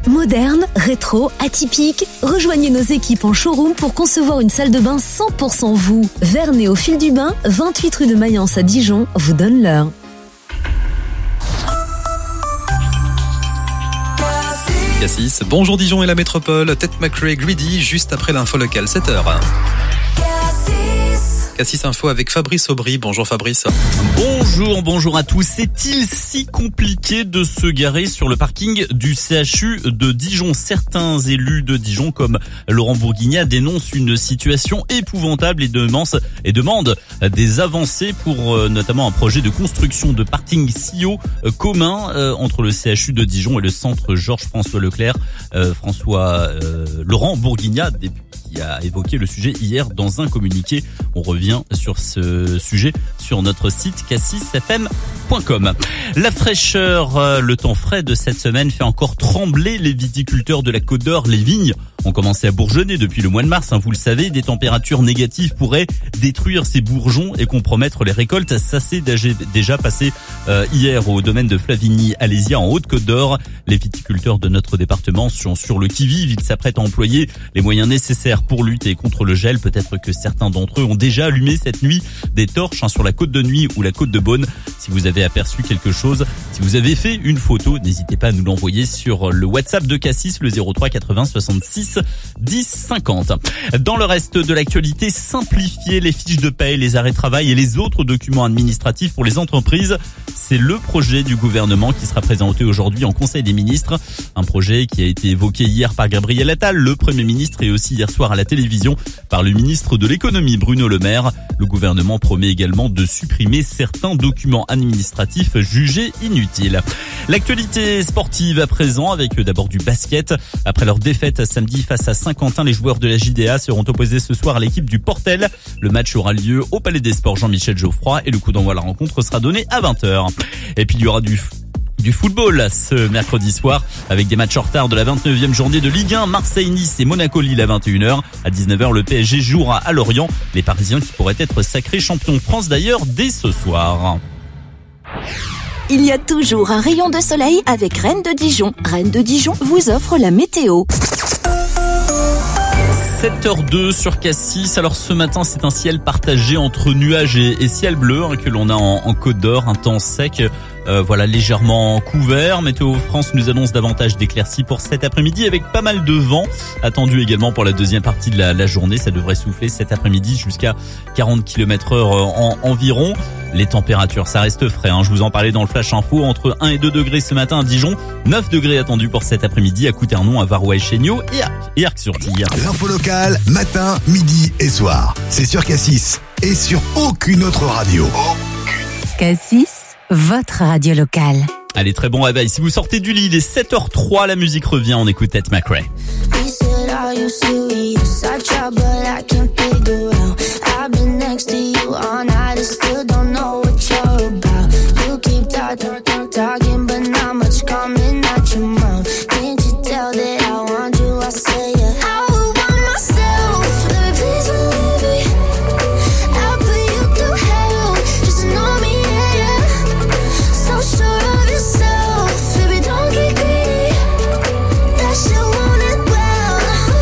Moderne, rétro, atypique. Rejoignez nos équipes en showroom pour concevoir une salle de bain 100% vous. Vernay au fil du bain, 28 rue de Mayence à Dijon, vous donne l'heure. Cassis, bonjour Dijon et la métropole, Ted McRae Greedy, juste après l'info locale, 7h. Cassis Info avec Fabrice Aubry. Bonjour Fabrice. Bonjour à tous. Est-il si compliqué de se garer sur le parking du CHU de Dijon ? Certains élus de Dijon, comme Laurent Bourguignat, dénoncent une situation épouvantable et demandent des avancées pour notamment un projet de construction de parking SIO commun entre le CHU de Dijon et le centre Georges-François Leclerc. Laurent Bourguignat, qui a évoqué le sujet hier dans un communiqué. On revient sur ce sujet sur notre site cassisfm.com. La fraîcheur, le temps frais de cette semaine fait encore trembler les viticulteurs de la Côte d'Or. Les vignes ont commencé à bourgeonner depuis le mois de mars. Vous le savez, des températures négatives pourraient détruire ces bourgeons et compromettre les récoltes. Ça s'est déjà passé hier au domaine de Flavigny-Alésia en Haute-Côte d'Or. Les viticulteurs de notre département sont sur le qui-vive. Ils s'apprêtent à employer les moyens nécessaires pour lutter contre le gel. Peut-être que certains d'entre eux ont déjà allumé cette nuit des torches sur la côte de Nuit ou la côte de Beaune. Si vous avez aperçu quelque chose, si vous avez fait une photo, n'hésitez pas à nous l'envoyer sur le WhatsApp de Cassis, le 03 80 66 10 50. Dans le reste de l'actualité, simplifier les fiches de paie, les arrêts de travail et les autres documents administratifs pour les entreprises. C'est le projet du gouvernement qui sera présenté aujourd'hui en Conseil des ministres. Un projet qui a été évoqué hier par Gabriel Attal, le Premier ministre, et aussi hier soir à la télévision par le ministre de l'économie Bruno Le Maire. Le gouvernement promet également de supprimer certains documents administratifs jugés inutiles. L'actualité sportive à présent avec d'abord du basket. Après leur défaite samedi face à Saint-Quentin, les joueurs de la JDA seront opposés ce soir à l'équipe du Portel. Le match aura lieu au Palais des Sports Jean-Michel Geoffroy et le coup d'envoi de la rencontre sera donné à 20h. Et puis il y aura du football ce mercredi soir avec des matchs en retard de la 29e journée de Ligue 1, Marseille-Nice et Monaco-Lille à 21h. À 19h, le PSG jouera à Lorient. Les Parisiens qui pourraient être sacrés champions de France d'ailleurs dès ce soir. Il y a toujours un rayon de soleil avec Rennes de Dijon. Rennes de Dijon vous offre la météo. 7h02 sur Cassis. Alors ce matin, c'est un ciel partagé entre nuages et ciel bleu que l'on a en Côte d'Or. Un temps sec, légèrement couvert. Météo France nous annonce davantage d'éclaircies pour cet après-midi avec pas mal de vent attendu également pour la deuxième partie de la journée. Ça devrait souffler cet après-midi jusqu'à 40 km/h environ. Les températures, ça reste frais. Je vous en parlais dans le Flash Info. Entre 1 et 2 degrés ce matin à Dijon. 9 degrés attendus pour cet après-midi à Couternon, à Varois et Chéniaux et Arc-sur-Tille. L'info locale, matin, midi et soir. C'est sur Cassis et sur aucune autre radio. Cassis, votre radio locale. Allez, très bon réveil. Si vous sortez du lit, il est 7h03, la musique revient. On écoute Ted McRae. Talking, but not much coming out your mouth. Can't you tell that I want you? I say yeah. I would want myself, baby, please believe me. I'll put you through hell, just to know me, yeah. So sure of yourself, baby, don't get greedy. That shit want it well,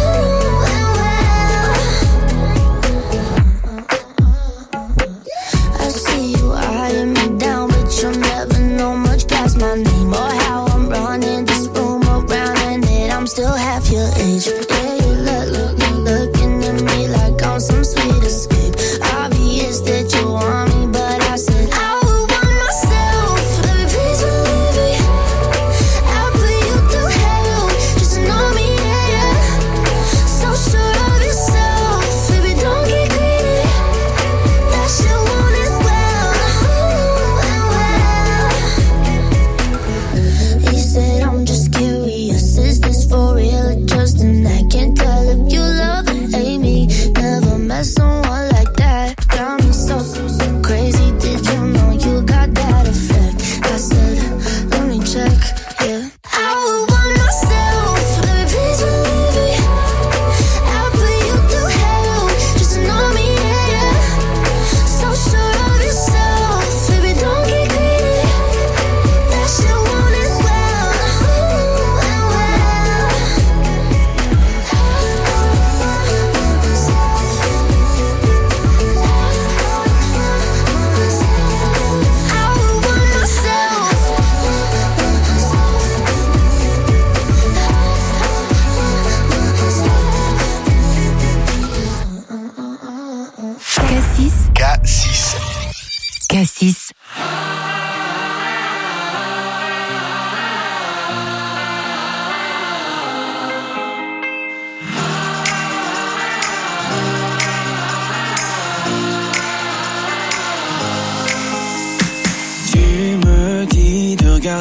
I see you eyeing me down, but you'll never know much past my name or how I'm running this room around, and that I'm still half your age. Yeah, you looking at me like I'm some sweet escape. Obvious that you want me, but I said I would want myself, baby, please believe me. I'll put you through hell, just to know me, yeah. So sure of yourself, baby, don't get greedy. That shit want it well.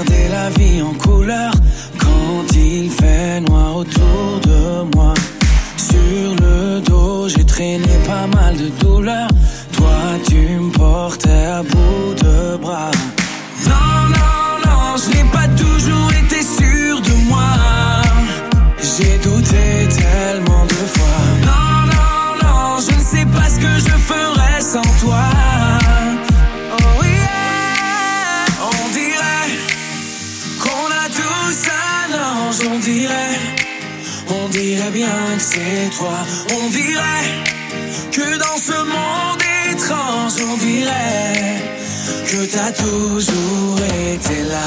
regarder la vie en couleur quand il fait noir autour de moi. Sur le dos, j'ai traîné pas mal de douleurs. Toi, tu me portais à bout de bras. Non, non, non, je n'ai pas toujours été sûr de moi. J'ai douté tellement de fois. Non, non, non, je ne sais pas ce que je ferais sans toi. Oh yeah, on dirait qu'on a tous un ange, on dirait bien que c'est toi. On dirait que dans ce monde étrange, on dirait que t'as toujours été là.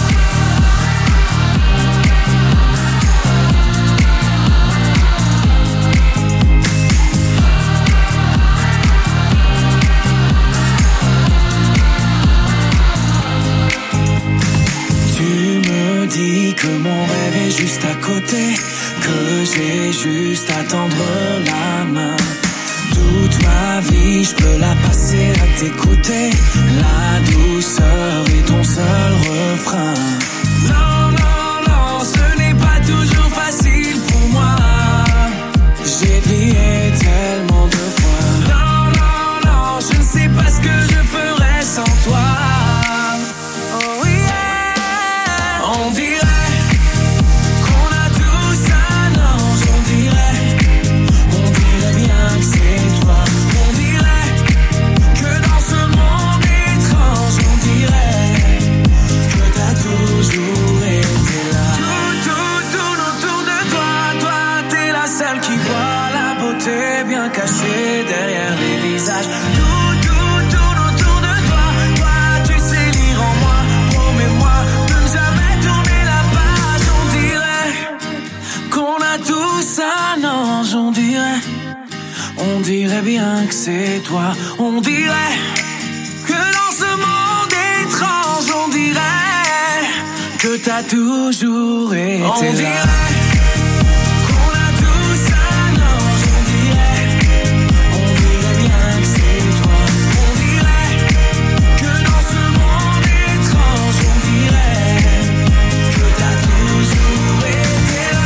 Dis que mon rêve est juste à côté, que j'ai juste à tendre la main. Toute ma vie, je peux la passer à t'écouter. La douceur est ton seul refrain. Non, non, non, ce n'est pas toujours facile pour moi. J'ai plié tellement de fois. Non, non, non, je ne sais pas ce que je ferais sans toi. Oh yeah, on dirait qu'on a tous un ange, on dirait bien que c'est toi. On dirait que dans ce monde étrange, on dirait que t'as toujours été là. Tout autour de toi, toi t'es la seule qui voit la beauté bien cachée derrière les visages. Tout autour de toi, toi tu sais lire en moi. Promets-moi de ne jamais tourner la page. On dirait qu'on a tous un ange, on dirait bien que c'est toi. On dirait que dans ce monde étrange, on dirait que t'as toujours été là. On dirait qu'on a tous un ange, on dirait bien que c'est toi. On dirait que dans ce monde étrange, on dirait que t'as toujours été là.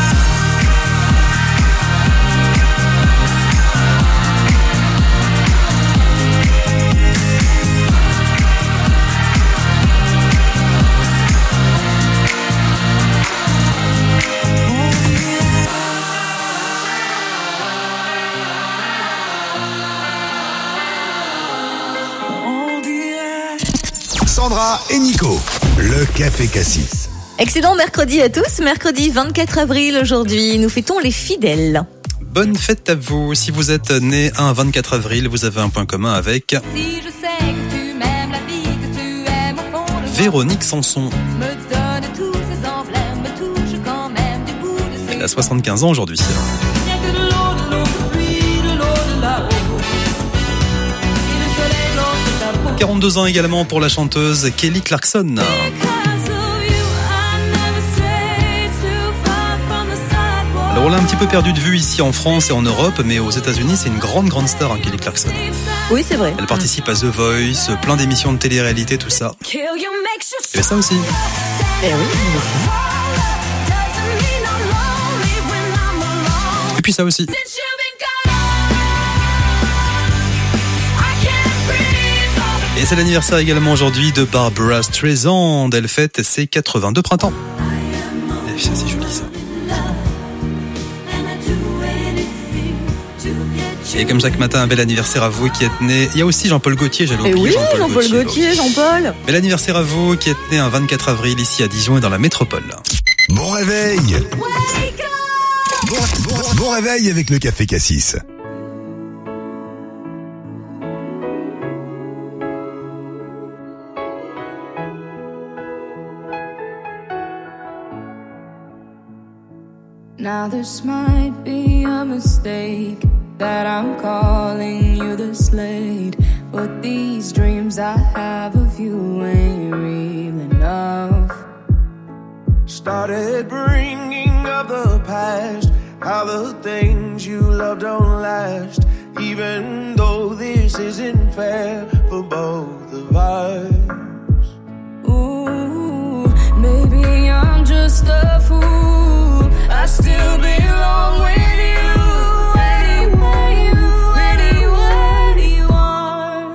Sandra et Nico, le Café Cassis. Excellent mercredi à tous. Mercredi 24 avril aujourd'hui, nous fêtons les fidèles. Bonne fête à vous. Si vous êtes né un 24 avril, vous avez un point commun avec Si je sais que tu m'aimes, la vie que tu aimes au fond de Véronique Sanson. me donne tous ces emblèmes, me touche quand même du bout de ses Elle a 75 ans aujourd'hui. rien que de l'eau, de pluie, de l'eau de là-haut. Et le soleil blanc sur ta peau. 42 ans également pour la chanteuse Kelly Clarkson. Because of you, I never stray too far from the sidewalk. Alors on l'a un petit peu perdu de vue ici en France et en Europe, mais aux États-Unis c'est une grande star, hein, Kelly Clarkson. Oui, c'est vrai. Elle participe à The Voice, plein d'émissions de télé-réalité, tout ça. Kill you makes you Il y avait ça aussi. Eh oui, doesn't mean I'm lonely when I'm alone. Et puis ça aussi. Since you've been gone, I can't breathe. Et c'est l'anniversaire également aujourd'hui de Barbra Streisand. Elle fête ses 82 printemps. Et ça, c'est joli ça. Et comme chaque matin, un bel anniversaire à vous qui êtes né. Il y a aussi Jean-Paul Gaultier, j'allais Et oublier oui, Jean-Paul Gaultier, Jean-Paul. Bel anniversaire à vous qui êtes né un 24 avril ici à Dijon et dans la métropole. Bon réveil. Bon réveil avec le Café Cassis. Now this might be a mistake that I'm calling you the Slade, but these dreams I have of you ain't real enough. Started bringing up the past, how the things you love don't last, even though this isn't fair for both of us. Ooh, just a fool. I still belong with you. Anywhere you are.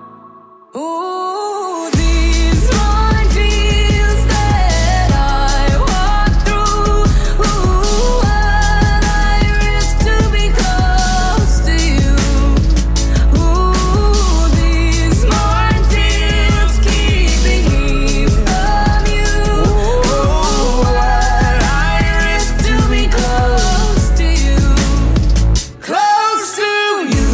Ooh, these minefields that I walk through. Ooh, what I risk to be close to you. Ooh, these minefields keeping me from you. Ooh, what I risk to be close to you. Close to you.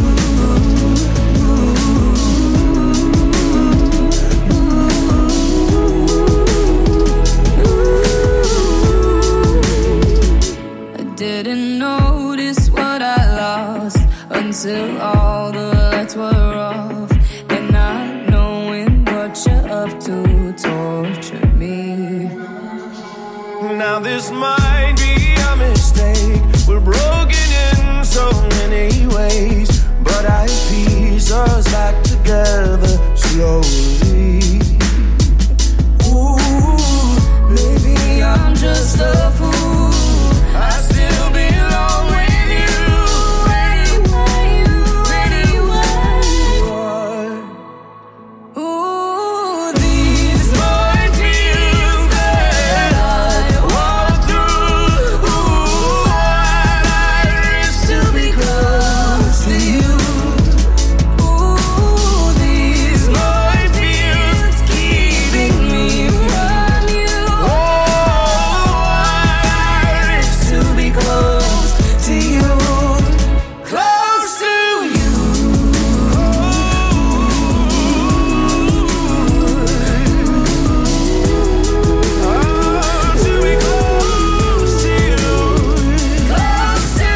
I didn't notice what I lost until all the lights were off, and not knowing what you're up to tortured me. Now this might be a mistake. We're broken in so many ways, but I piece us back together slowly. Ooh, maybe I'm just a fool. I still belong with you. Anywhere you are. Ooh, these minefields that I walk through. Ooh, what I risk to be close to you. Ooh, these minefields keeping me from you. Oh, I risk to be close to you. Close to you. To be close to you. Close to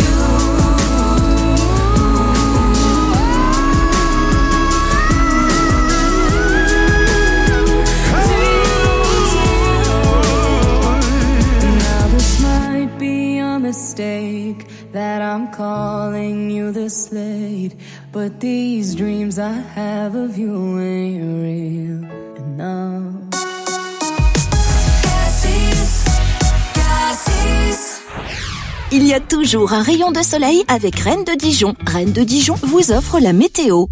you. Now this might be a mistake that I'm calling you this late, but these dreams I have of you ain't real enough. Il y a toujours un rayon de soleil avec Rennes de Dijon. Rennes de Dijon vous offre la météo.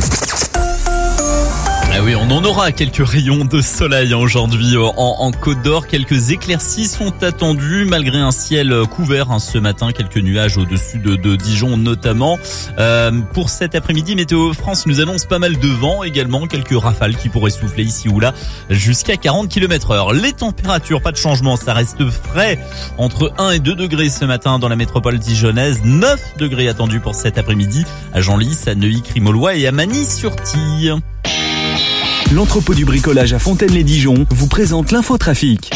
Ah oui, on en aura quelques rayons de soleil aujourd'hui en Côte d'Or. Quelques éclaircies sont attendues malgré un ciel couvert ce matin. Quelques nuages au-dessus de Dijon notamment. Pour cet après-midi, Météo France nous annonce pas mal de vent également. Quelques rafales qui pourraient souffler ici ou là jusqu'à 40 km/h. Les températures, pas de changement. Ça reste frais entre 1 et 2 degrés ce matin dans la métropole dijonnaise. 9 degrés attendus pour cet après-midi à Genlis, à Neuilly-Crimolois et à Magny-sur-Tille. L'entrepôt du bricolage à Fontaine-les-Dijon vous présente l'infotrafic.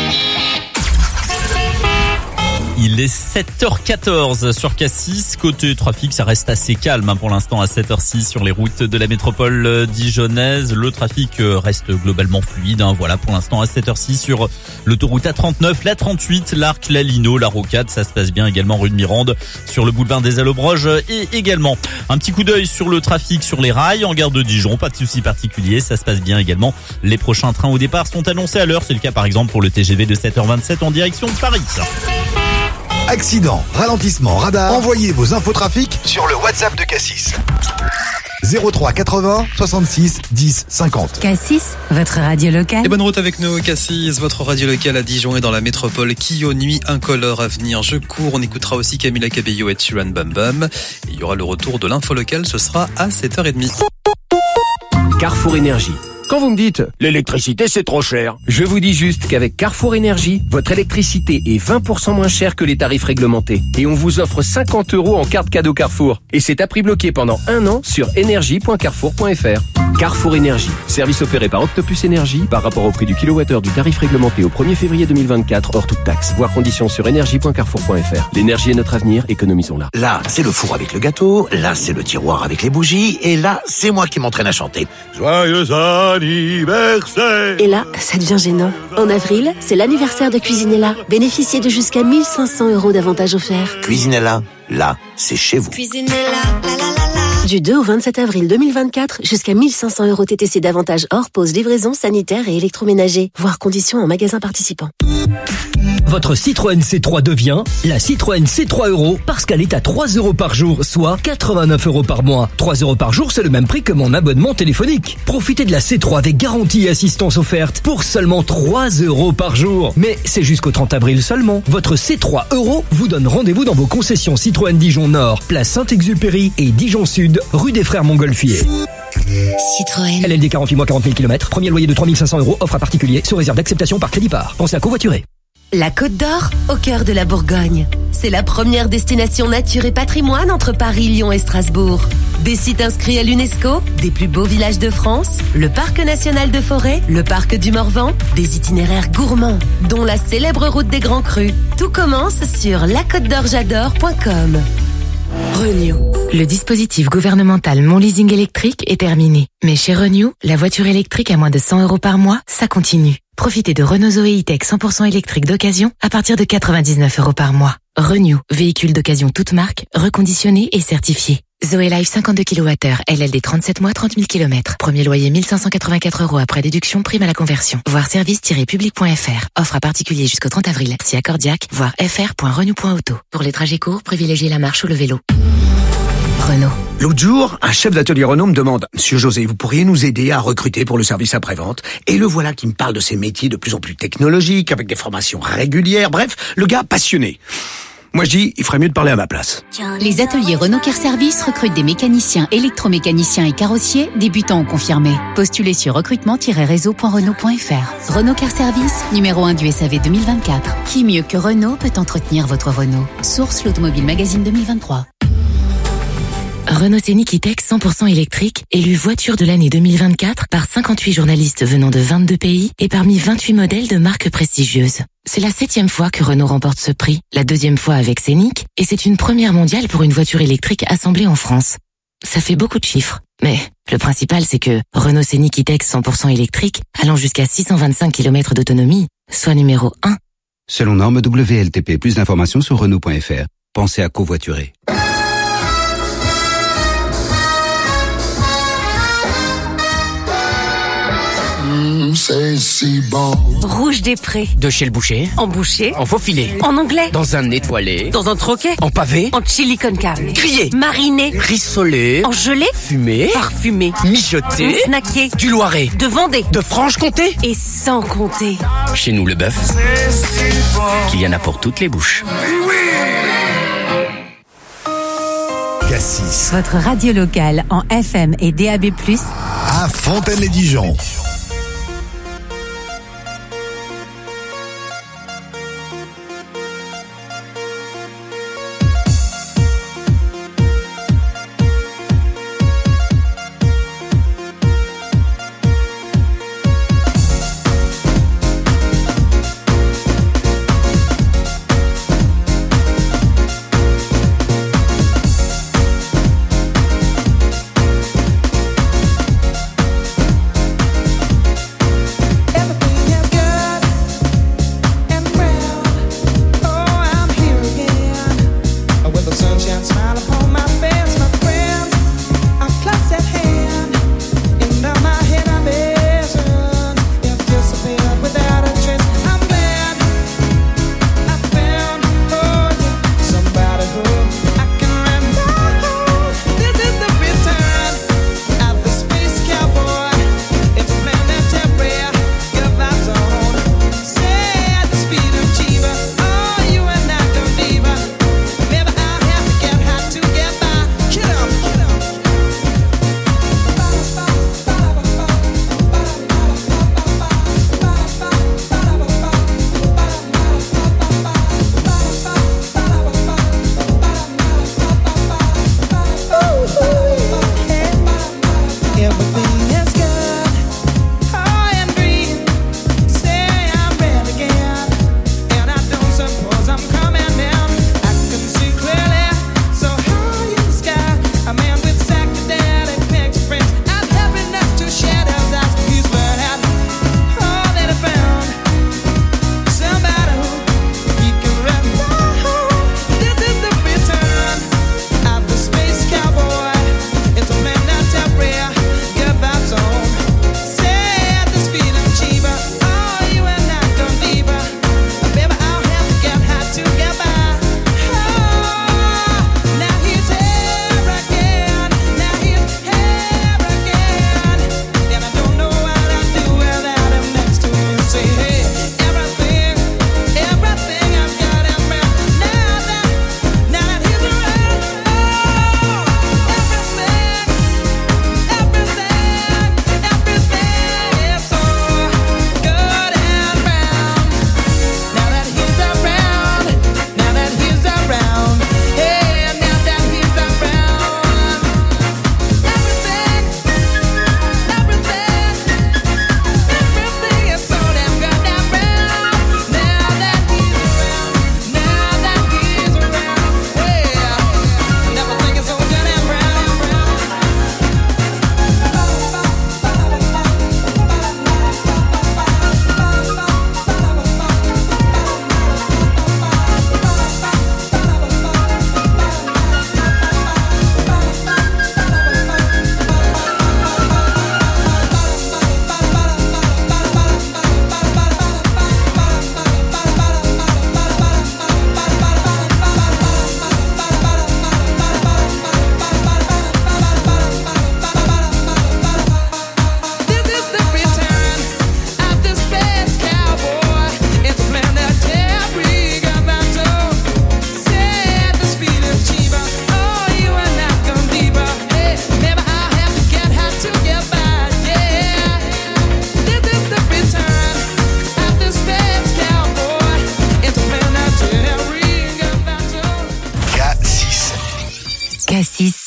Il est 7h14 sur Cassis. Côté trafic, ça reste assez calme pour l'instant à 7h06 sur les routes de la métropole dijonnaise. Le trafic reste globalement fluide. Voilà pour l'instant à 7h06 sur l'autoroute A39, la 38, l'Arc, la Lino, la Rocade. Ça se passe bien également rue de Mirande sur le boulevard des Allobroges et également un petit coup d'œil sur le trafic sur les rails en gare de Dijon. Pas de souci particulier. Ça se passe bien également. Les prochains trains au départ sont annoncés à l'heure. C'est le cas par exemple pour le TGV de 7h27 en direction de Paris. Accident, ralentissement, radar. Envoyez vos infotrafics sur le WhatsApp de Cassis. 03 80 66 10 50. Cassis, votre radio locale. Et bonne route avec nous, Cassis, votre radio locale à Dijon et dans la métropole. Qui aux nuits incolores à venir, je cours. On écoutera aussi Camila Cabello et Sheeran Bam Bam. Et il y aura le retour de l'info locale, ce sera à 7h30. Carrefour Énergie. Quand vous me dites « l'électricité c'est trop cher », je vous dis juste qu'avec Carrefour Énergie, votre électricité est 20% moins chère que les tarifs réglementés. Et on vous offre 50 € en carte cadeau Carrefour. Et c'est à prix bloqué pendant 1 an sur énergie.carrefour.fr. Carrefour Énergie, service opéré par Octopus Énergie par rapport au prix du kilowattheure du tarif réglementé au 1er février 2024 hors toute taxe. Voir conditions sur énergie.carrefour.fr. L'énergie est notre avenir, économisons-la. Là, c'est le four avec le gâteau, là, c'est le tiroir avec les bougies, et là, c'est moi qui m'entraîne à chanter. Joyeux anniversaire! Et là, ça devient gênant. En avril, c'est l'anniversaire de Cuisinella. Bénéficiez de jusqu'à 1 500 € d'avantages offerts. Cuisinella, là, c'est chez vous. Cuisinella, la la la la. Du 2 au 27 avril 2024, jusqu'à 1500 € TTC d'avantages hors pause, livraison, sanitaire et électroménager. Voir conditions en magasin participant. Votre Citroën C3 devient la Citroën C3 Euro parce qu'elle est à 3 € par jour, soit 89 € par mois. 3 € par jour, c'est le même prix que mon abonnement téléphonique. Profitez de la C3 avec garantie et assistance offerte pour seulement 3 € par jour. Mais c'est jusqu'au 30 avril seulement. Votre C3 Euro vous donne rendez-vous dans vos concessions Citroën Dijon Nord, place Saint-Exupéry et Dijon Sud, rue des Frères Montgolfier. Citroën. LLD 48 mois 40 000 km, premier loyer de 3 500 €, offre à particulier, sous réserve d'acceptation par crédit par. Pensez à covoiturer. La Côte d'Or, au cœur de la Bourgogne. C'est la première destination nature et patrimoine entre Paris, Lyon et Strasbourg. Des sites inscrits à l'UNESCO, des plus beaux villages de France, le parc national de Forêt, le parc du Morvan, des itinéraires gourmands, dont la célèbre route des Grands Crus. Tout commence sur lacôtedorjadore.com. Renew. Le dispositif gouvernemental Mon Leasing électrique est terminé. Mais chez Renew, la voiture électrique à moins de 100 € par mois, ça continue. Profitez de Renault Zoé E-Tech 100% électrique d'occasion à partir de 99 € par mois. Renew, véhicule d'occasion toute marque, reconditionné et certifié. Zoé Life 52 kWh, LLD 37 mois 30 000 km. Premier loyer 1584 € après déduction, prime à la conversion. Voir service-public.fr. Offre à particulier jusqu'au 30 avril. Si accordiaque, voir fr.renew.auto. Pour les trajets courts, privilégiez la marche ou le vélo. Renault. L'autre jour, un chef d'atelier Renault me demande « Monsieur José, vous pourriez nous aider à recruter pour le service après-vente ?» Et le voilà qui me parle de ces métiers de plus en plus technologiques, avec des formations régulières, bref, le gars passionné. Moi je dis, il ferait mieux de parler à ma place. Les ateliers Renault Car Service recrutent des mécaniciens, électromécaniciens et carrossiers, débutants ou confirmés. Postulez sur recrutement-réseau.renault.fr. Renault Car Service, numéro 1 du SAV 2024. Qui mieux que Renault peut entretenir votre Renault? Source l'Automobile Magazine 2023. Renault Scénic E-Tech 100% électrique, élu voiture de l'année 2024 par 58 journalistes venant de 22 pays et parmi 28 modèles de marques prestigieuses. C'est la 7e fois que Renault remporte ce prix, la 2e fois avec Scénic, et c'est une première mondiale pour une voiture électrique assemblée en France. Ça fait beaucoup de chiffres, mais le principal c'est que Renault Scénic E-Tech 100% électrique, allant jusqu'à 625 km d'autonomie, soit numéro 1. Selon norme WLTP, plus d'informations sur Renault.fr. Pensez à covoiturer. C'est si bon. Rouge des Prés. De chez le boucher. En boucher. En faux filet. En anglais. Dans un étoilé. Dans un troquet. En pavé. En chili con carne. Grillé. Mariné. Rissolé. En gelé. Fumé. Parfumé. Mijoté. Snacké. Du Loiret. De Vendée. De Franche-Comté. Et sans compter. Chez nous, le bœuf. Qu'il y en a pour toutes les bouches. Cassis. Votre radio locale en FM et DAB+, à Fontaine-les-Dijon. Cassis.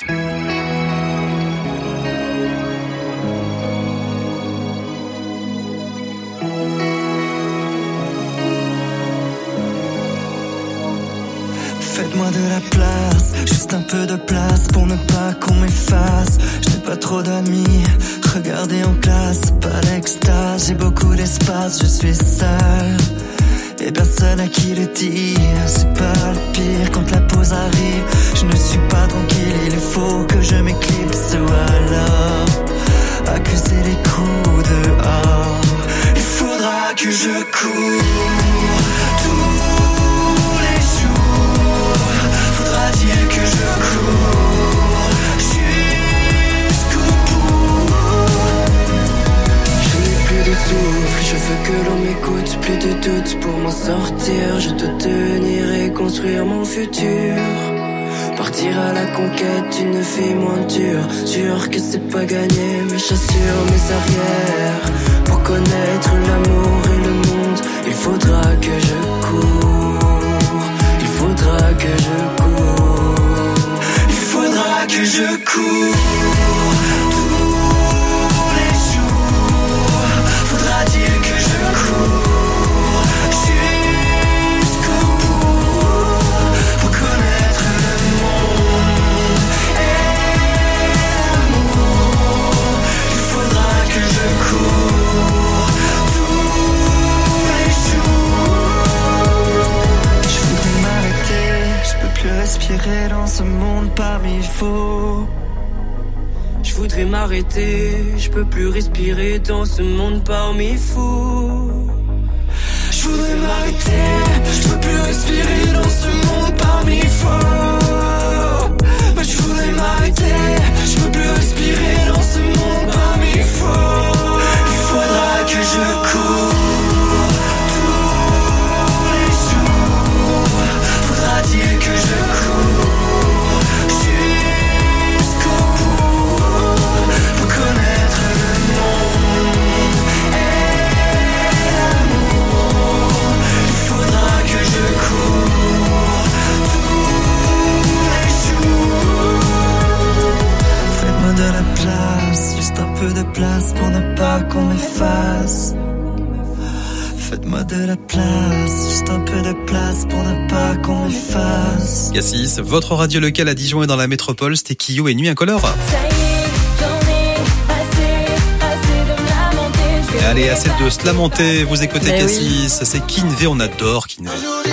Faites-moi de la place, juste un peu de place pour ne pas qu'on m'efface. Je n'ai pas trop d'amis, regardez en classe, pas l'extase. J'ai beaucoup d'espace, je suis seul et personne à qui le dire. C'est pas le pire quand la pause arrive. Je ne suis pas tranquille, il faut que je m'éclipse ou alors accuser les coups dehors. Il faudra que je cours tous les jours. Faudra-t-il que je cours jusqu'au bout? Je n'ai plus de souffle, je veux que l'on m'écoute. Plus de doute pour m'en sortir. Je dois tenir et construire mon futur. Partir à la conquête d'une vie moins dure. Sûr que c'est pas gagné, mais j'assure mes arrières. Pour connaître l'amour et le monde, il faudra que je cours. Il faudra que je cours. Il faudra que je cours tous les jours. Faudra-t-il que je cours jusqu'au bout pour connaître le monde et l'amour? Il faudra que je cours tous les jours. Je voudrais m'arrêter, je peux plus respirer dans ce monde parmi faux. Je voudrais m'arrêter, je peux plus respirer dans ce monde parmi fous. Je voudrais m'arrêter, je peux plus respirer dans ce monde parmi faux. Mais je voudrais m'arrêter, je peux plus respirer dans ce monde parmi faux. Il faudra que je cours tous les jours. Faudra-t-il que je cours jusqu'au bout pour connaître le monde et l'amour? Il faudra que je cours tous les jours. Faites-moi de la place, juste un peu de place pour ne pas qu'on m'efface. Faites-moi de la place, juste un peu de place pour ne pas qu'on m'efface. Cassis, votre radio locale à Dijon et dans la métropole, c'était Kyo et Nuit Incolore. Et allez, assez de se lamenter, vous écoutez Cassis, c'est Kinvé, on adore Kinvé.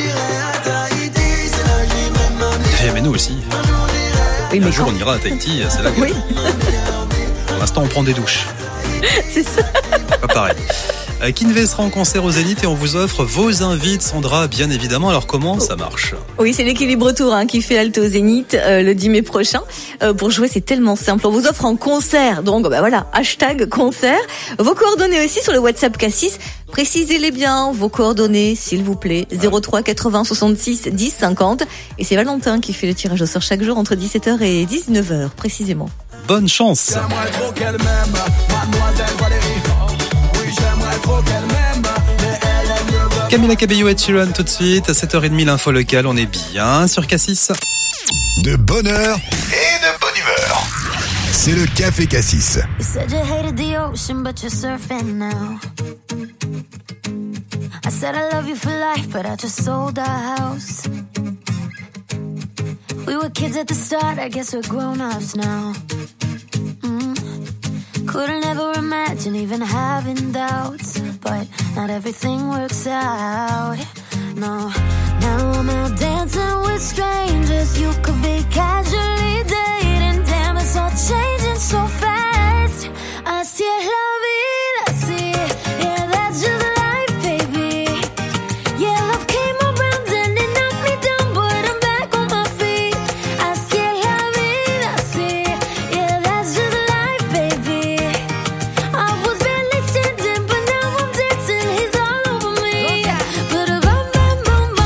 Mais nous aussi. Oui, mais un jour on ira à Tahiti, c'est là que... Oui. Pour l'instant on prend des douches. C'est ça. Pas pareil. Kinvé sera en concert au Zénith et on vous offre vos invites, Sandra, bien évidemment. Alors comment ça marche? Oui, c'est l'équilibre tour qui fait halte au Zénith le 10 mai prochain. Pour jouer, c'est tellement simple. On vous offre un concert. Donc voilà, #concert. Vos coordonnées aussi sur le WhatsApp Cassis. Précisez-les bien, vos coordonnées, s'il vous plaît. 03 80 66 10 50. Et c'est Valentin qui fait le tirage au sort chaque jour entre 17h et 19h, précisément. Bonne chance. Camila Cabello et Sheeran tout de suite, à 7h30 l'info locale, on est bien sur Cassis. De bonne heure et de bonne humeur. C'est le Café Cassis. You said you hated the ocean, but you're surfing now. I said I love you for life, but I just sold our house. We were kids at the start, I guess we're grown-ups now. Couldn't ever imagine even having doubts, but not everything works out. No, now I'm out dancing with strangers. You could be casually dating. Damn, it's all changing so fast. Así es la vida, sí. Yeah, that's just life, baby. Yeah, love came around and it knocked me down, but I'm back on my feet. Así es la vida, sí. Yeah, that's just life, baby. I was barely standing, but now I'm dancing. He's all over me. But bam, bam, bam,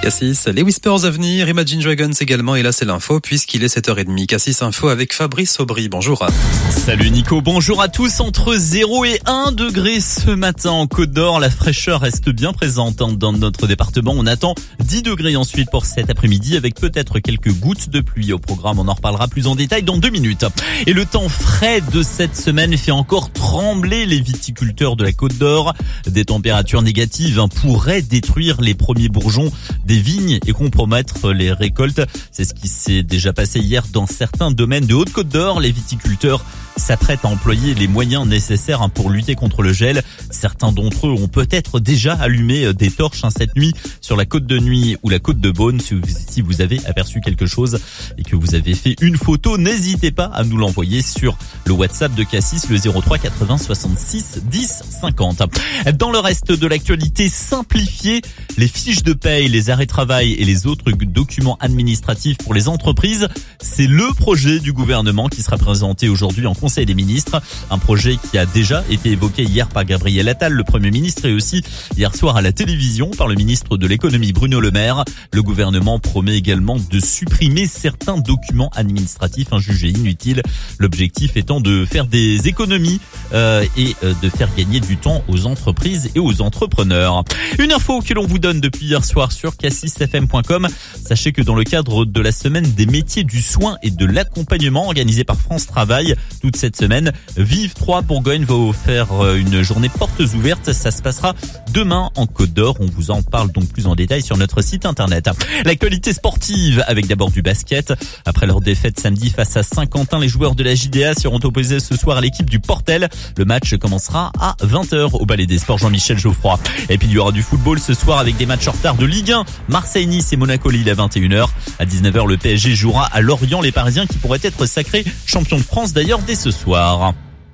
Cassis, les Whispers à venir, Imagine Dragons également, et là c'est l'info puisqu'il est 7h30. Cassis Info avec Fabrice Aubry, bonjour. Salut Nico, bonjour à tous. Entre 0 et 1 degré ce matin en Côte d'Or, la fraîcheur reste bien présente dans notre département. On attend 10 degrés ensuite pour cet après-midi avec peut-être quelques gouttes de pluie au programme. On en reparlera plus en détail dans 2 minutes. Et le temps frais de cette semaine fait encore trembler les viticulteurs de la Côte d'Or. Des températures négatives pourraient détruire les premiers bourgeons des vignes et compromettre les récoltes. C'est ce qui s'est déjà passé hier dans certains domaines de Haute-Côte d'Or. Les viticulteurs s'apprêtent à employer les moyens nécessaires pour lutter contre le gel. Certains d'entre eux ont peut-être déjà allumé des torches cette nuit sur la Côte de Nuit ou la Côte de Beaune. Si vous avez aperçu quelque chose et que vous avez fait une photo, n'hésitez pas à nous l'envoyer sur le WhatsApp de Cassis, le 03 80 66 10 50. Dans le reste de l'actualité, simplifier les fiches de paye, les arrêts de travail et les autres documents administratifs pour les entreprises, c'est le projet du gouvernement qui sera présenté aujourd'hui en Conseil des ministres. Un projet qui a déjà été évoqué hier par Gabriel Attal, le Premier ministre, et aussi hier soir à la télévision par le ministre de l'économie Bruno Le Maire. Le gouvernement promet également de supprimer certains documents administratifs jugés inutiles. L'objectif étant de faire des économies et de faire gagner du temps aux entreprises et aux entrepreneurs. Une info que l'on vous donne depuis hier soir sur cassisfm.com. Sachez que dans le cadre de la semaine des métiers du soin et de l'accompagnement organisée par France Travail, toute cette semaine, Vive 3 Bourgogne va offrir une journée portes ouvertes. Ça se passera demain en Côte d'Or. On vous en parle donc plus en détail sur notre site internet. L'actualité sportive avec d'abord du basket. Après leur défaite samedi face à Saint-Quentin, les joueurs de la JDA seront opposés ce soir à l'équipe du Portel. Le match commencera à 20h au Palais des Sports Jean-Michel Geoffroy. Et puis il y aura du football ce soir avec des matchs en retard de Ligue 1. Marseille-Nice et Monaco-Lille à 21h. À 19h, le PSG jouera à Lorient, les Parisiens qui pourraient être sacrés champions de France d'ailleurs dès ce soir.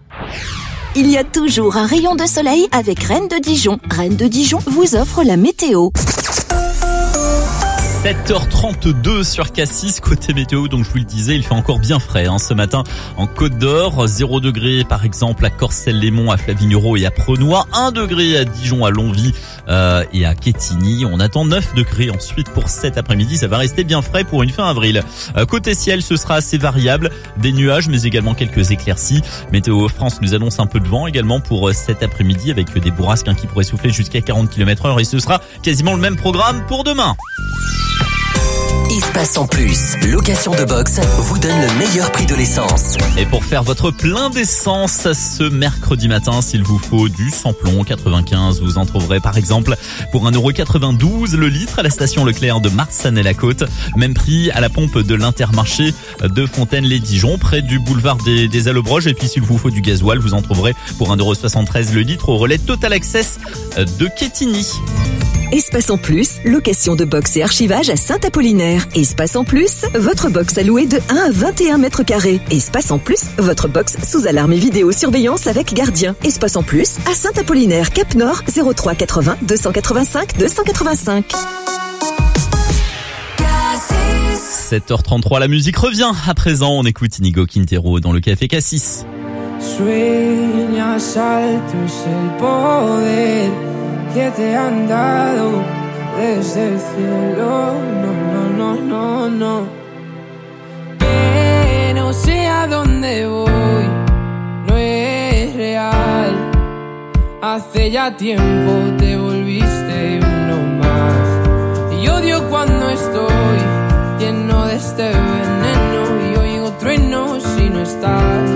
Il y a toujours un rayon de soleil avec Rennes de Dijon. Rennes de Dijon vous offre la météo. 7h32 sur Cassis, côté météo, donc je vous le disais, il fait encore bien frais ce matin en Côte d'Or. 0 degré par exemple à Corcelles-les-Monts, à Flavignerot et à Prenois. 1 degré à Dijon, à Longwy et à Quetigny. On attend 9 degrés ensuite pour cet après-midi. Ça va rester bien frais pour une fin avril. Côté ciel, ce sera assez variable. Des nuages mais également quelques éclaircies. Météo France nous annonce un peu de vent également pour cet après-midi avec des bourrasques qui pourraient souffler jusqu'à 40 km/h et ce sera quasiment le même programme pour demain. Espace en plus, location de box, vous donne le meilleur prix de l'essence. Et pour faire votre plein d'essence ce mercredi matin, s'il vous faut du samplon 95, vous en trouverez par exemple pour 1,92€ le litre à la station Leclerc de Marsanne-et-la-Côte. Même prix à la pompe de l'Intermarché de Fontaine-les-Dijon, près du boulevard des Allobroges. Et puis s'il vous faut du gasoil, vous en trouverez pour 1,73€ le litre au relais Total Access de Quetigny. Espace en plus, location de box et archivage à Saint-Apollinaire. Espace en plus, votre box à louer de 1 à 21 mètres carrés. Espace en plus, votre box sous alarme et vidéosurveillance avec gardien. Espace en plus, à Saint-Apollinaire, Cap Nord, 03 80 285 285. 7h33, la musique revient. À présent, on écoute Inigo Quintero dans le Café Cassis. Sueñas alto es el poder que te han dado desde el cielo. No. Pero sé a dónde voy, no es real. Hace ya tiempo te volviste uno más. Y odio cuando estoy lleno de este veneno y oigo truenos si no estás.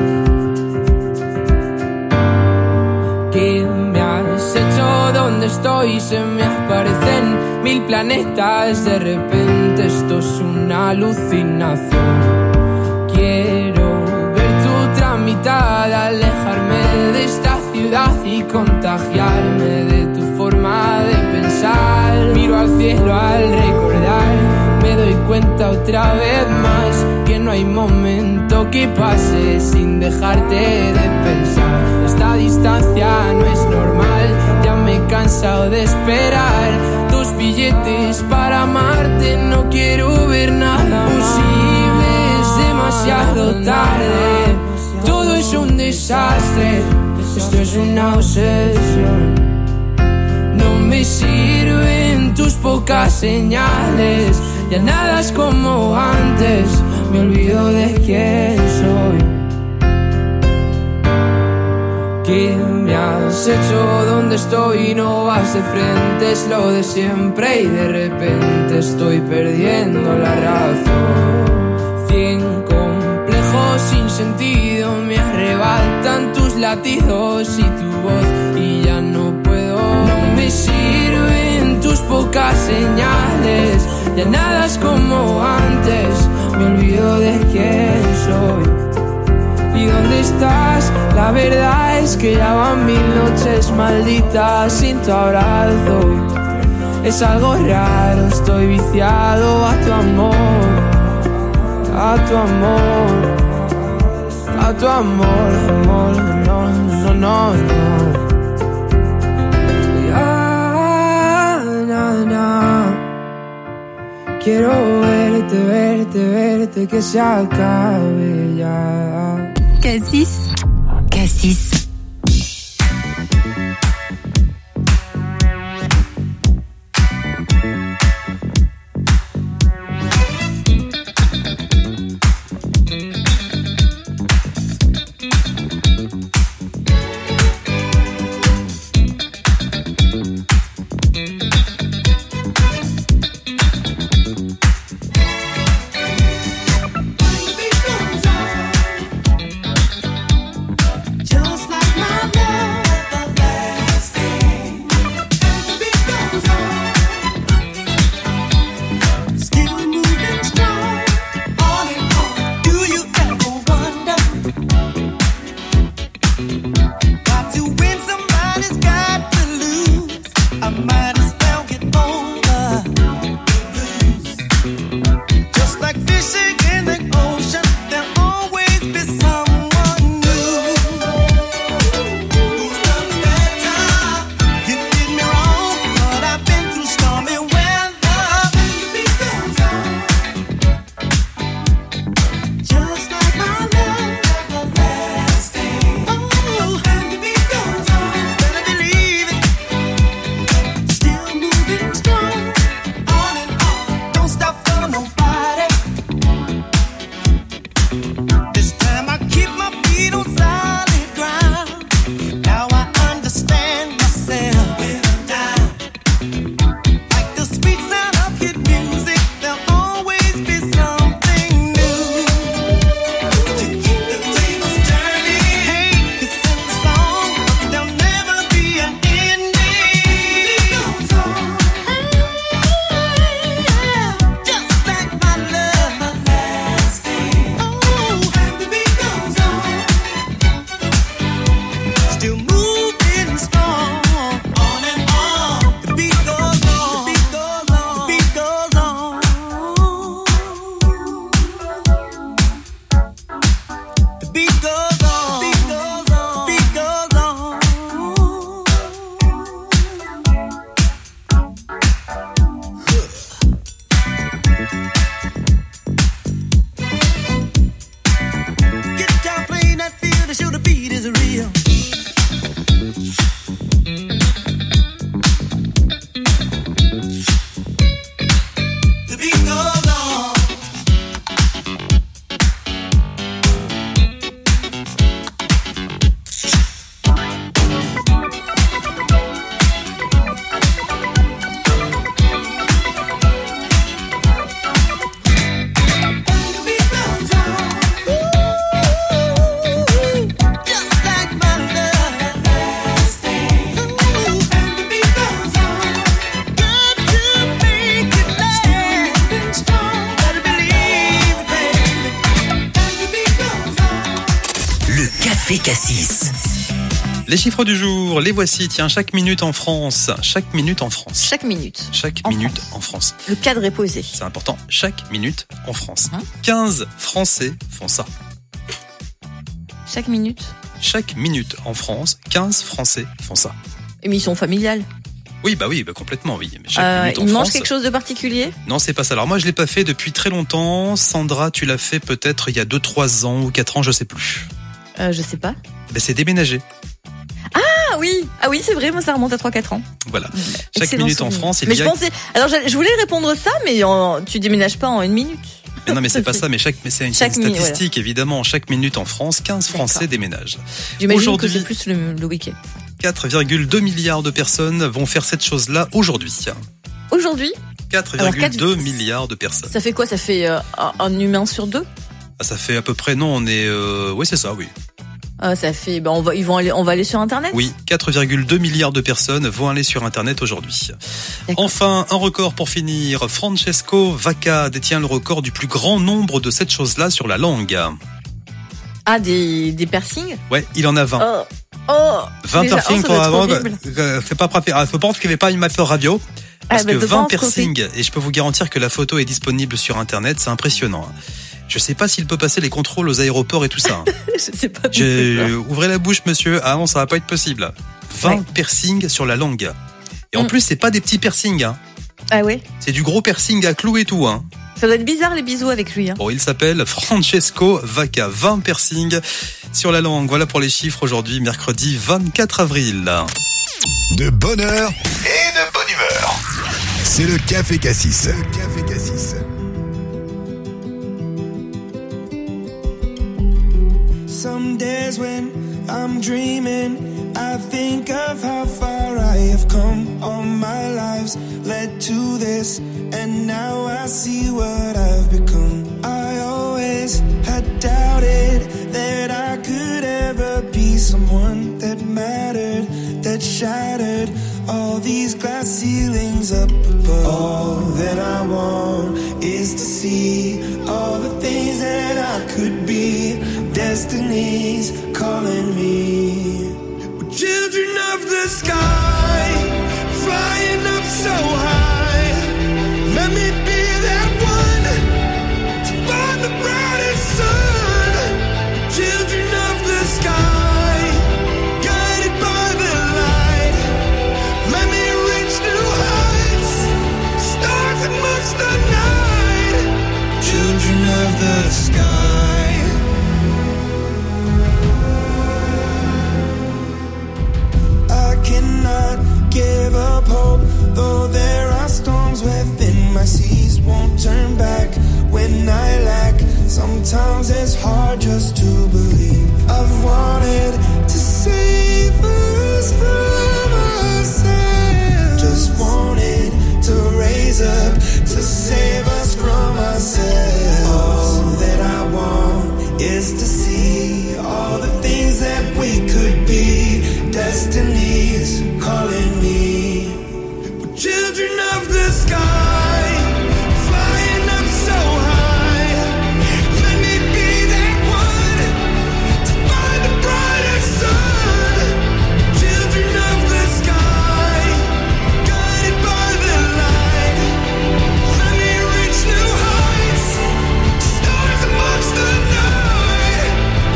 ¿Qué me has hecho? ¿Dónde estoy? Se me aparecen 1000 planetas. De repente esto es una alucinación. Quiero ver tu otra mitad, alejarme de esta ciudad y contagiarme de tu forma de pensar. Miro al cielo al recordar, me doy cuenta otra vez más que no hay momento que pase sin dejarte de pensar. Esta distancia no es normal, ya me he cansado de esperar tus billetes para amarte. No quiero ver nada posible, es demasiado tarde. Todo es un desastre, esto es una obsesión. No me sirven tus pocas pocas señales. Ya nada es como antes, me olvido de quién soy. ¿Qué me has hecho? ¿Dónde estoy? No vas de frente, es lo de siempre y de repente estoy perdiendo la razón. 100 complejos sin sentido me arrebatan tus latidos y tu voz y ya no puedo. No me sirven tus pocas señales, ya nada es como antes, me olvido de quién soy. ¿Y dónde estás? La verdad es que ya van 1000 noches malditas sin tu abrazo. Es algo raro, estoy viciado a tu amor, a tu amor, a tu amor, amor, no, no, no, no. Ya, na, na. Quiero verte, verte, verte, que se acabe ya. Cassis. Cassis. Cassis. Les chiffres du jour, les voici. Tiens, chaque minute en France. Chaque minute en France. Chaque minute. Chaque minute en France. Le cadre est posé. C'est important. Chaque minute en France. 15 Français font ça. Chaque minute. Chaque minute en France, 15 Français font ça. Émission familiale. Oui, bah complètement, oui. Mais chaque minute en ils mangent France, quelque chose de particulier? Non, c'est pas ça. Alors moi, je l'ai pas fait depuis très longtemps. Sandra, tu l'as fait peut-être il y a 2-3 ans ou 4 ans, je sais plus. Je sais pas. Ben, c'est déménager. Ah oui, c'est vrai, moi ça remonte à 3-4 ans. Voilà. Chaque Excellent minute souvenir. en France, il Mais y a... alors je voulais répondre ça, mais tu déménages pas en 1 minute. Mais non, mais c'est pas ça, mais c'est une statistique, évidemment. Chaque minute en France, 15 Français déménagent. J'imagine que c'est plus le week-end. 4,2 milliards de personnes vont faire cette chose-là aujourd'hui. Aujourd'hui 4,2 milliards de personnes. Ça fait quoi? Ça fait un humain sur 2? Ça fait à peu près, non, on est... Oui, c'est ça, oui. Ça fait, on va aller sur Internet? Oui, 4,2 milliards de personnes vont aller sur Internet aujourd'hui. Enfin, un record pour finir. Francesco Vacca détient le record du plus grand nombre de cette chose-là sur la langue. Ah, des piercings? Ouais, il en a 20. 20 piercings pour la langue. C'est pas pratique. Je pense qu'il n'est pas animateur radio. Parce que 20 piercings, et je peux vous garantir que la photo est disponible sur Internet, c'est impressionnant. Je sais pas s'il peut passer les contrôles aux aéroports et tout ça. Je sais pas. Ouvrez la bouche, monsieur. Ah non, ça va pas être possible. 20 piercings sur la langue. Et en plus, c'est pas des petits piercings. Ah ouais? C'est du gros piercing à clous et tout. Ça doit être bizarre les bisous avec lui. Bon, il s'appelle Francesco Vacca. 20 piercings sur la langue. Voilà pour les chiffres aujourd'hui, mercredi 24 avril. De bonne heure et de bonne humeur. C'est le Café Cassis. Some days when I'm dreaming, I think of how far I have come. All my lives led to this, and now I see what I've become. I always had doubted that I could ever be someone that mattered, that shattered all these glass ceilings up above. All that I want is to see all the things that I could be. Destiny's calling me. We're children of the sky, flying up so high. Let me be that one to find the brightest sun. Children of the sky, guided by the light. Let me reach new heights, stars amongst the night. Children of the sky. Give up hope, though there are storms within my seas. Won't turn back when I lack. Sometimes it's hard just to believe. I've wanted to save us from ourselves. Just wanted to raise up to save us from ourselves. All that I want is to see all the things that we could be. Destiny's calling me. We're children of the sky, flying up so high. Let me be that one to find the brightest sun. Children of the sky, guided by the light. Let me reach new heights, stars amongst the night.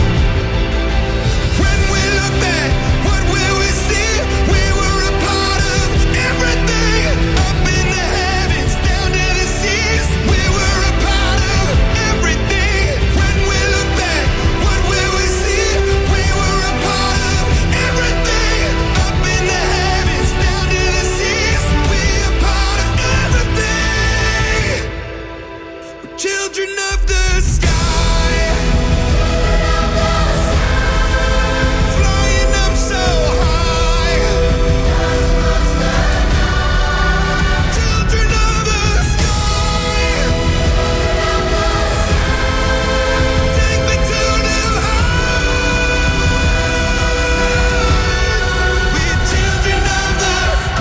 When we look back, what will we see? We were a part of everything, up in the heavens, down to the seas. We were a part of everything. When we look back, what will we see? We were a part of everything, up in the heavens, down to the seas. We are part of everything. We're children of the sky. Flying up so high. Children of the sky. Take me to new heights. We're children of the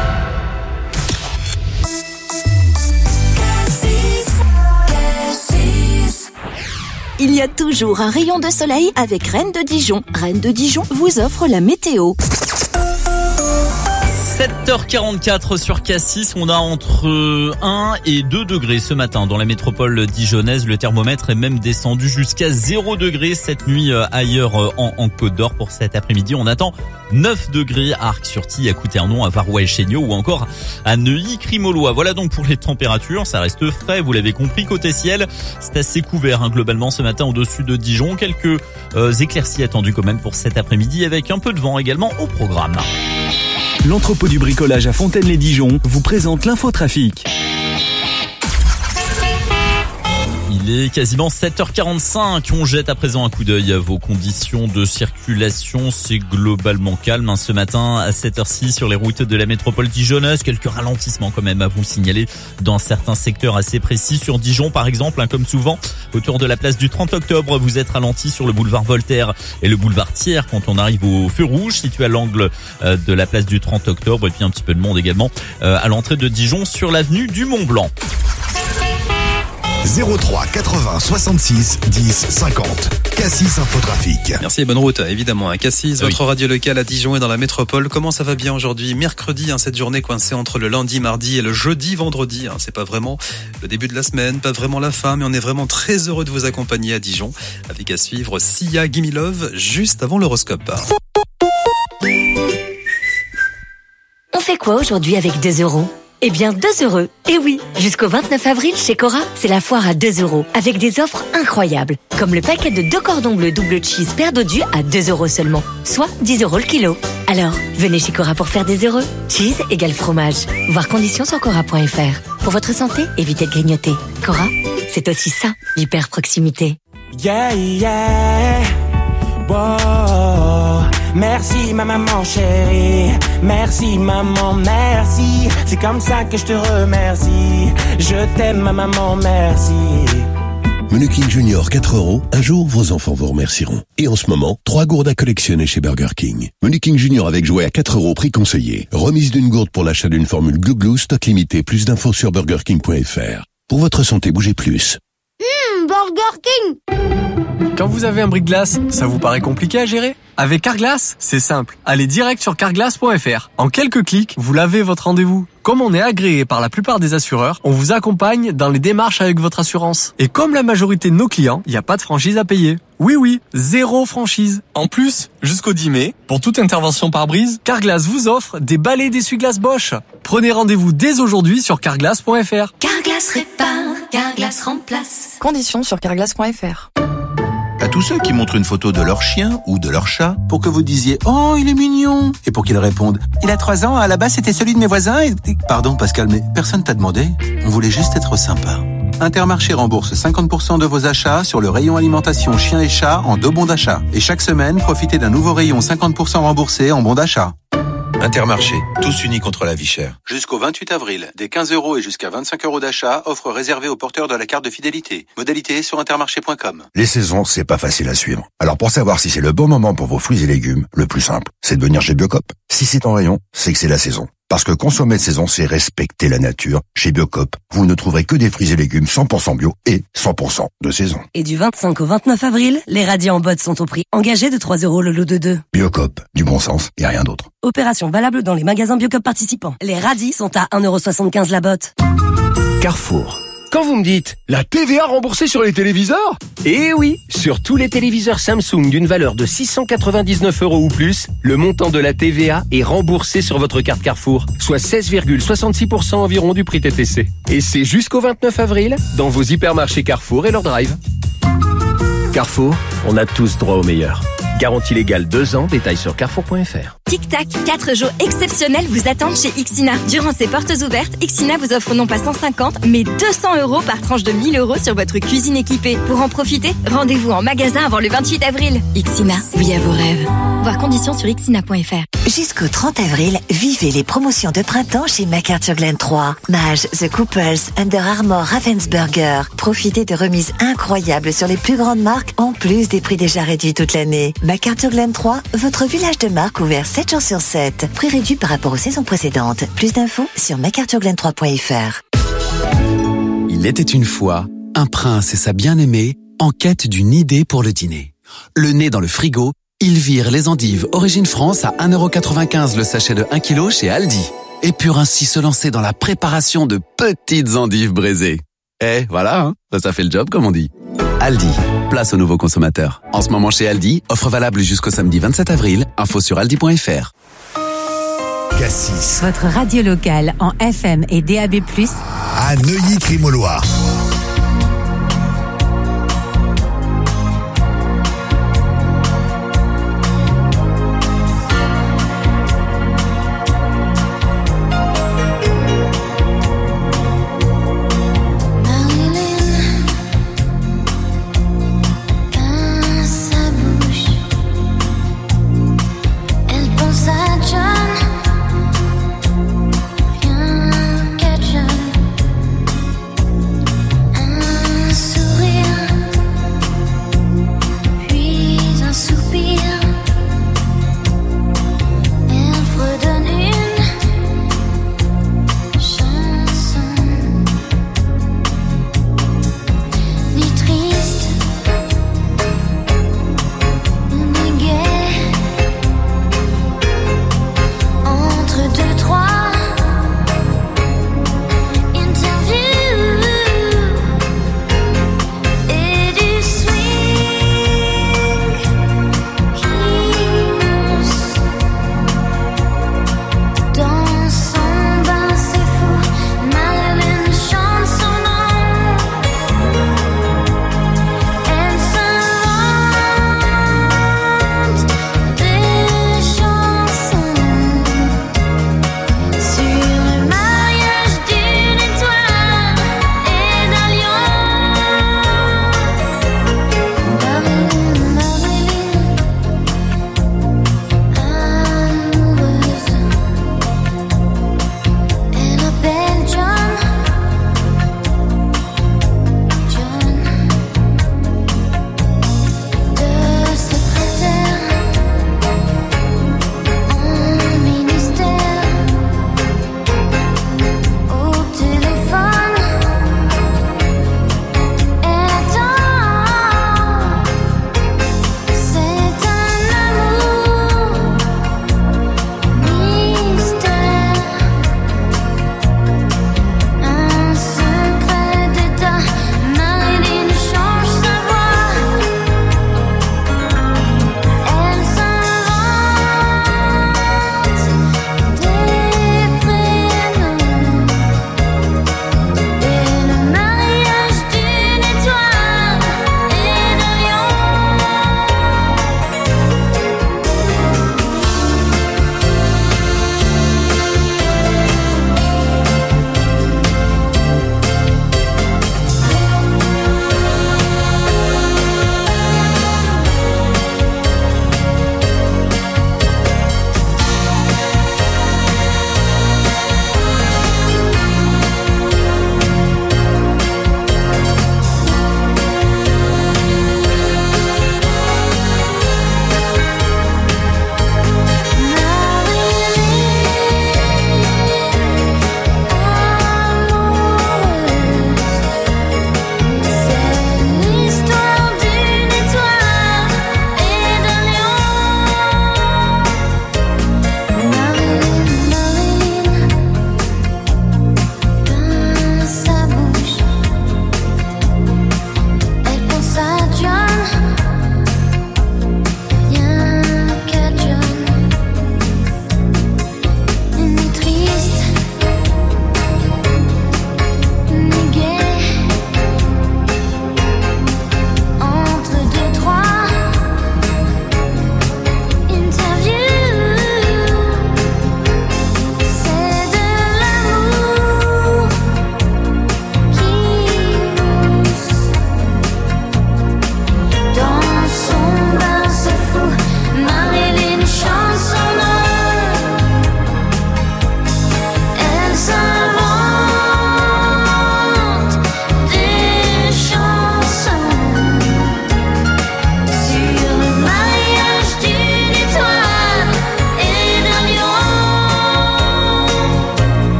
Il y a toujours un rayon de soleil avec Rennes de Dijon. Rennes de Dijon vous offre la météo. 7h44 sur Cassis, on a entre 1 et 2 degrés ce matin dans la métropole dijonnaise. Le thermomètre est même descendu jusqu'à 0 degrés cette nuit ailleurs en Côte d'Or. Pour cet après-midi, on attend 9 degrés à Arc-sur-Tille, à Couternon, à Varois et Chéniaux ou encore à Neuilly-Crimolois. Voilà donc pour les températures, ça reste frais, vous l'avez compris. Côté ciel, c'est assez couvert globalement ce matin au-dessus de Dijon. Quelques éclaircies attendues quand même pour cet après-midi avec un peu de vent également au programme. L'entrepôt du bricolage à Fontaine-les-Dijon vous présente l'infotrafic. Il est quasiment 7h45. On jette à présent un coup d'œil à vos conditions de circulation. C'est globalement calme ce matin à 7h06 sur les routes de la métropole dijonnaise. Quelques ralentissements quand même à vous signaler dans certains secteurs assez précis. Sur Dijon par exemple, comme souvent, autour de la place du 30 octobre, vous êtes ralenti sur le boulevard Voltaire et le boulevard Thiers quand on arrive au feu rouge situé à l'angle de la place du 30 octobre. Et puis un petit peu de monde également à l'entrée de Dijon sur l'avenue du Mont-Blanc. 03 80 66 10 50. Cassis Infotrafic. Merci et bonne route, évidemment. Cassis, votre radio locale à Dijon et dans la métropole. Comment ça va bien aujourd'hui? Mercredi, cette journée coincée entre le lundi, mardi et le jeudi, vendredi. C'est pas vraiment le début de la semaine, pas vraiment la fin, mais on est vraiment très heureux de vous accompagner à Dijon. Avec à suivre Sia Gimme Love juste avant l'horoscope. On fait quoi aujourd'hui avec 2 €? Eh bien, 2 €. Et oui, jusqu'au 29 avril, chez Cora, c'est la foire à 2 €, avec des offres incroyables. Comme le paquet de 2 cordons bleus double cheese paire d'odus à 2 € seulement, soit 10 € le kilo. Alors, venez chez Cora pour faire des heureux. Cheese égale fromage. Voir conditions sur cora.fr. Pour votre santé, évitez de grignoter. Cora, c'est aussi ça, l'hyper proximité. Yeah, yeah. Wow. Merci ma maman chérie, merci maman, merci. C'est comme ça que je te remercie. Je t'aime ma maman, merci. Menu King Junior 4 €, un jour vos enfants vous remercieront. Et en ce moment, 3 gourdes à collectionner chez Burger King. Menu King Junior avec jouet à 4 € prix conseillé. Remise d'une gourde pour l'achat d'une formule Glouglou, stock limité. Plus d'infos sur burgerking.fr. Pour votre santé, bougez plus. Burger King. Quand vous avez un bris-de-glace, ça vous paraît compliqué à gérer? Avec Carglass, c'est simple. Allez direct sur carglass.fr. En quelques clics, vous l'avez votre rendez-vous. Comme on est agréé par la plupart des assureurs, on vous accompagne dans les démarches avec votre assurance. Et comme la majorité de nos clients, il n'y a pas de franchise à payer. Oui, 0 franchise. En plus, jusqu'au 10 mai, pour toute intervention par brise, Carglass vous offre des balais d'essuie-glace Bosch. Prenez rendez-vous dès aujourd'hui sur carglass.fr. Carglass répare, Carglass remplace. Conditions sur carglass.fr. À tous ceux qui montrent une photo de leur chien ou de leur chat pour que vous disiez « Oh, il est mignon !» et pour qu'ils répondent « Il a 3 ans, à la base c'était celui de mes voisins et... » Pardon Pascal, mais personne t'a demandé. On voulait juste être sympa. Intermarché rembourse 50% de vos achats sur le rayon alimentation chien et chat en 2 bons d'achat. Et chaque semaine, profitez d'un nouveau rayon 50% remboursé en bons d'achat. Intermarché, tous unis contre la vie chère. Jusqu'au 28 avril, des 15 € et jusqu'à 25 € d'achat, offre réservée aux porteurs de la carte de fidélité. Modalité sur intermarché.com. Les saisons, c'est pas facile à suivre. Alors pour savoir si c'est le bon moment pour vos fruits et légumes, le plus simple, c'est de venir chez Biocop. Si c'est en rayon, c'est que c'est la saison. Parce que consommer de saison, c'est respecter la nature. Chez Biocop, vous ne trouverez que des fruits et légumes 100% bio et 100% de saison. Et du 25 au 29 avril, les radis en botte sont au prix engagé de 3 € le lot de 2. Biocop, du bon sens et rien d'autre. Opération valable dans les magasins Biocop participants. Les radis sont à 1,75 € la botte. Carrefour. Quand vous me dites la TVA remboursée sur les téléviseurs? Eh oui, sur tous les téléviseurs Samsung d'une valeur de 699 € ou plus, le montant de la TVA est remboursé sur votre carte Carrefour, soit 16,66% environ du prix TTC. Et c'est jusqu'au 29 avril dans vos hypermarchés Carrefour et leur drive. Carrefour, on a tous droit au meilleur. Garantie légale 2 ans, détails sur carrefour.fr. Tic-tac, 4 jours exceptionnels vous attendent chez Ixina. Durant ces portes ouvertes, Ixina vous offre non pas 150, mais 200 € par tranche de 1 000 € sur votre cuisine équipée. Pour en profiter, rendez-vous en magasin avant le 28 avril. Ixina, oui à vos rêves. Voir conditions sur ixina.fr. Jusqu'au 30 avril, vivez les promotions de printemps chez McArthurGlen 3. Mage, The Couples, Under Armour, Ravensburger. Profitez de remises incroyables sur les plus grandes marques, en plus des prix déjà réduits toute l'année. McArthurGlen 3, votre village de marque ouvert 7 jours sur 7. Prix réduit par rapport aux saisons précédentes. Plus d'infos sur McArthurGlen3.fr. Il était une fois un prince et sa bien-aimée en quête d'une idée pour le dîner. Le nez dans le frigo, Ils virent les endives Origine France à 1,95€ le sachet de 1 kg chez Aldi. Et purent ainsi se lancer dans la préparation de petites endives braisées. Voilà, hein, ça fait le job comme on dit. Aldi, place aux nouveaux consommateurs. En ce moment chez Aldi, offre valable jusqu'au samedi 27 avril. Info sur aldi.fr. Cassis. Votre radio locale en FM et DAB+. À Neuilly-Crimolois.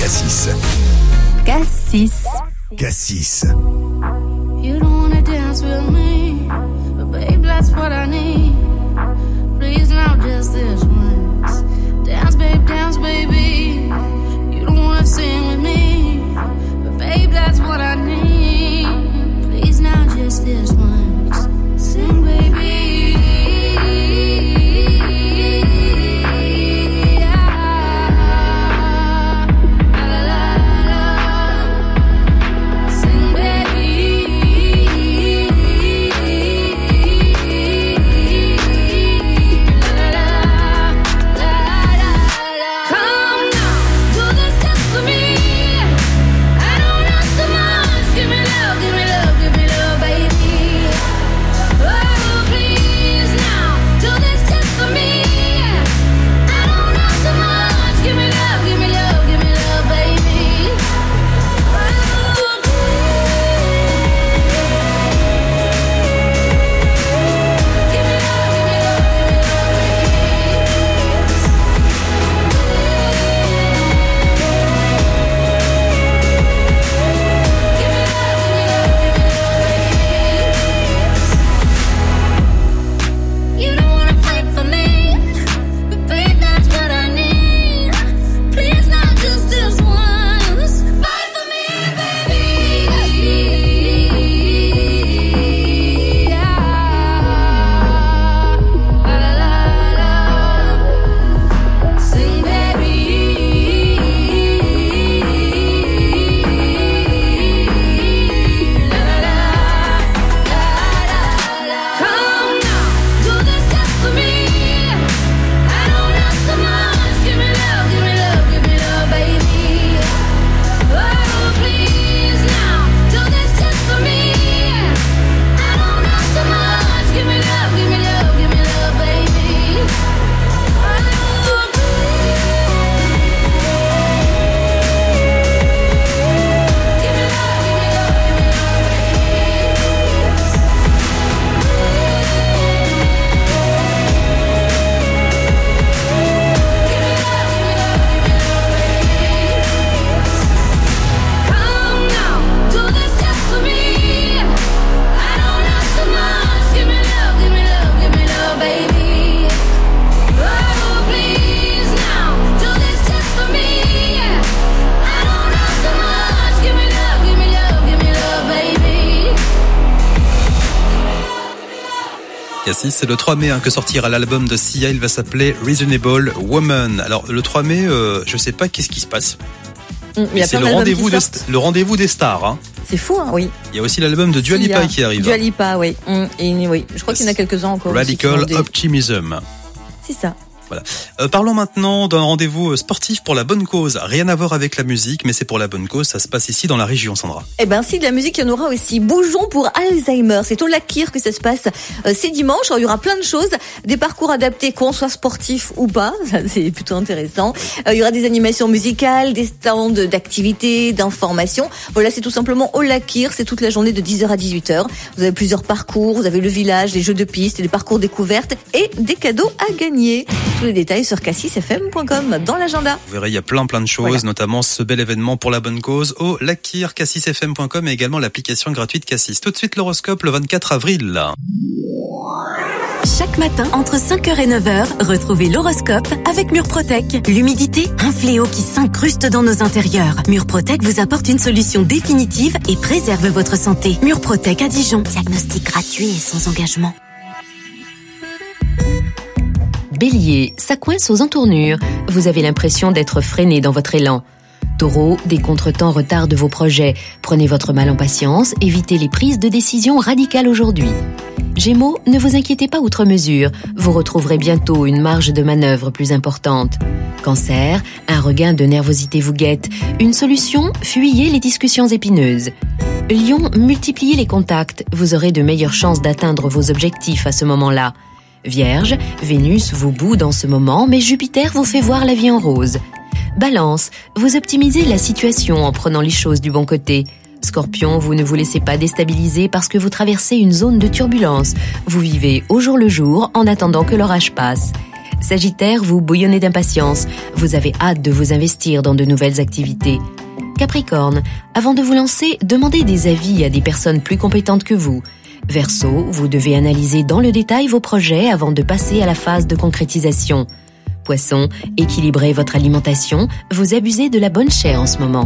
Cassis. Cassis. Cassis. You don't wanna dance with me, but babe, that's what I need. Please now, just this once. Dance, baby. You don't wanna sing with me, but babe, that's what I need. Please now, just this once. Sing, baby. Cassis, c'est le 3 mai que sortira l'album de Sia, il va s'appeler Reasonable Woman. Alors le 3 mai, je sais pas qu'est-ce qui se passe. C'est le rendez-vous des stars. Hein. C'est fou, hein, oui. Il y a aussi l'album de Dua Lipa qui arrive. Dua Lipa, oui. Et oui. Je crois qu'il y en a quelques-uns encore. Radical Optimism. C'est ça. Voilà. Parlons maintenant d'un rendez-vous sportif pour la bonne cause. Rien à voir avec la musique, mais c'est pour la bonne cause. Ça se passe ici dans la région, Sandra. Eh ben, si, de la musique, il y en aura aussi. Bougeons pour Alzheimer. C'est au Lac-Kyr que ça se passe. C'est dimanche. Alors, il y aura plein de choses. Des parcours adaptés, qu'on soit sportif ou pas. Ça, c'est plutôt intéressant. Il y aura des animations musicales, des stands d'activités, d'informations. Voilà, c'est tout simplement au Lac-Kyr. C'est toute la journée de 10h à 18h. Vous avez plusieurs parcours. Vous avez le village, les jeux de piste, les parcours découvertes et des cadeaux à gagner. Tous les détails sur cassisfm.com dans l'agenda. Vous verrez, il y a plein de choses, notamment ce bel événement pour la bonne cause au Lac-Kyr, cassisfm.com et également l'application gratuite Cassis. Tout de suite l'horoscope le 24 avril. Chaque matin, entre 5h et 9h, retrouvez l'horoscope avec Murprotec. L'humidité, un fléau qui s'incruste dans nos intérieurs. Murprotec vous apporte une solution définitive et préserve votre santé. Murprotec à Dijon. Diagnostic gratuit et sans engagement. Bélier, ça coince aux entournures. Vous avez l'impression d'être freiné dans votre élan. Taureau, des contretemps retardent vos projets. Prenez votre mal en patience, évitez les prises de décision radicales aujourd'hui. Gémeaux, ne vous inquiétez pas outre mesure. Vous retrouverez bientôt une marge de manœuvre plus importante. Cancer, un regain de nervosité vous guette. Une solution, fuyez les discussions épineuses. Lion, multipliez les contacts. Vous aurez de meilleures chances d'atteindre vos objectifs à ce moment-là. Vierge, Vénus vous boude en ce moment, mais Jupiter vous fait voir la vie en rose. Balance, vous optimisez la situation en prenant les choses du bon côté. Scorpion, vous ne vous laissez pas déstabiliser parce que vous traversez une zone de turbulence. Vous vivez au jour le jour en attendant que l'orage passe. Sagittaire, vous bouillonnez d'impatience. Vous avez hâte de vous investir dans de nouvelles activités. Capricorne, avant de vous lancer, demandez des avis à des personnes plus compétentes que vous. Verseau, vous devez analyser dans le détail vos projets avant de passer à la phase de concrétisation. Poisson, équilibrez votre alimentation, vous abusez de la bonne chair en ce moment.